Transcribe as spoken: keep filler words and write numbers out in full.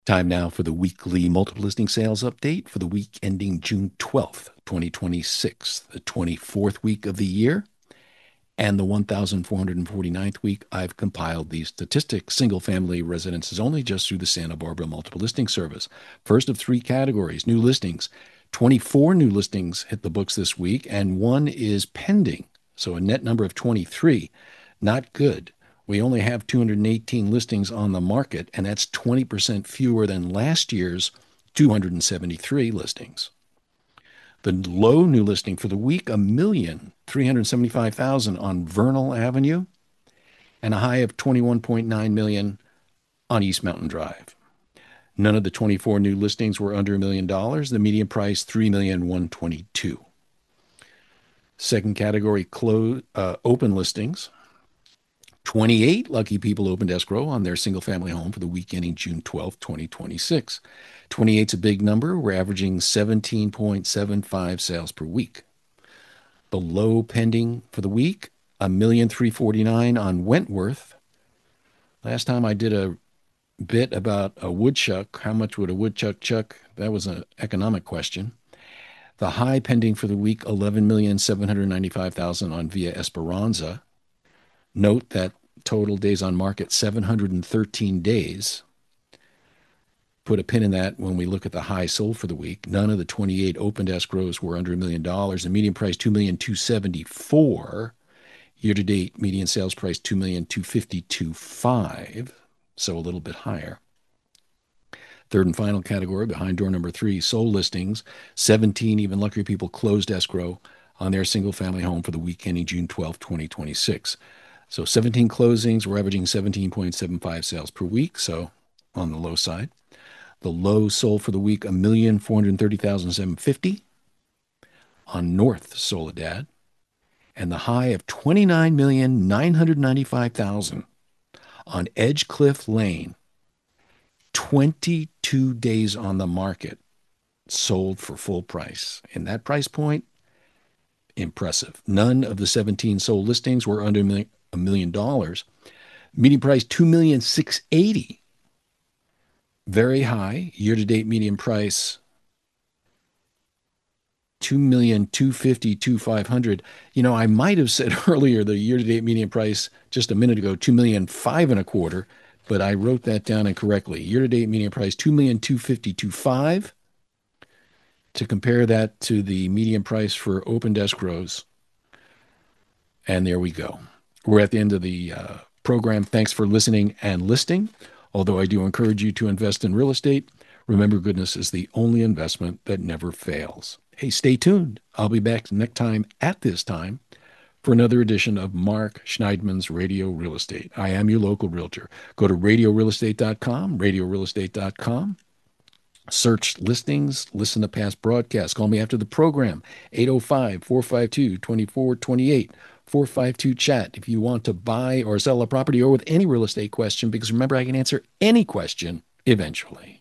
Time now for the weekly multiple listing sales update for the week ending June twelfth, twenty twenty-six, the twenty-fourth week of the year, and the one thousand four hundred forty-ninth week. I've compiled these statistics. Single family residences only, just through the Santa Barbara Multiple Listing Service. First of three categories, new listings. twenty-four new listings hit the books this week, and one is pending. So a net number of twenty-three. Not good. We only have two hundred eighteen listings on the market, and that's twenty percent fewer than last year's two hundred seventy-three listings. The low new listing for the week, a million three hundred seventy-five thousand on Vernal Avenue, and a high of twenty-one point nine million on East Mountain Drive. None of the twenty-four new listings were under a million dollars. The median price, three million one hundred twenty-two thousand. Second category, close, uh, open listings. twenty-eight lucky people opened escrow on their single-family home for the week ending June twelfth, twenty twenty-six. twenty-eight's a big number. We're averaging seventeen point seven five sales per week. The low pending for the week, one million three hundred forty-nine thousand on Wentworth. Last time I did a bit about a woodchuck, how much would a woodchuck chuck? That was an economic question. The high pending for the week, eleven million seven hundred ninety-five thousand on Via Esperanza. Note that total days on market, seven hundred thirteen days. Put a pin in that when we look at the high sold for the week. None of the twenty-eight opened escrows were under a million dollars. The median price, two million two hundred seventy-four thousand. Year-to-date median sales price, two million two hundred fifty-two thousand five hundred, so a little bit higher. Third and final category, behind door number three, sold listings. seventeen even luckier people closed escrow on their single-family home for the week ending June twelfth, twenty twenty-six. So seventeen closings, we're averaging seventeen point seven five sales per week, so on the low side. The low sold for the week, one million four hundred thirty thousand seven hundred fifty on North Soledad, and the high of twenty-nine million nine hundred ninety-five thousand on Edgecliff Lane. twenty-two days on the market, sold for full price. In that price point, impressive. None of the seventeen sold listings were under a million dollars. Median price, two million six hundred eighty thousand. Very high. Year-to-date median price, two million two hundred fifty-two thousand five hundred. You know, I might have said earlier the year-to-date median price just a minute ago, two million five and a quarter, but I wrote that down incorrectly. Year-to-date median price, two million two hundred fifty-two thousand five. To compare that to the median price for opened escrows. And there we go. We're at the end of the uh, program. Thanks for listening and listing. Although I do encourage you to invest in real estate, remember, goodness is the only investment that never fails. Hey, stay tuned. I'll be back next time at this time for another edition of Mark Schneidman's Radio Real Estate. I am your local realtor. Go to radio real estate dot com, radio real estate dot com. Search listings, listen to past broadcasts. Call me after the program, eight oh five, four five two, two four two eight, four five two chat if you want to buy or sell a property or with any real estate question, because remember, I can answer any question eventually.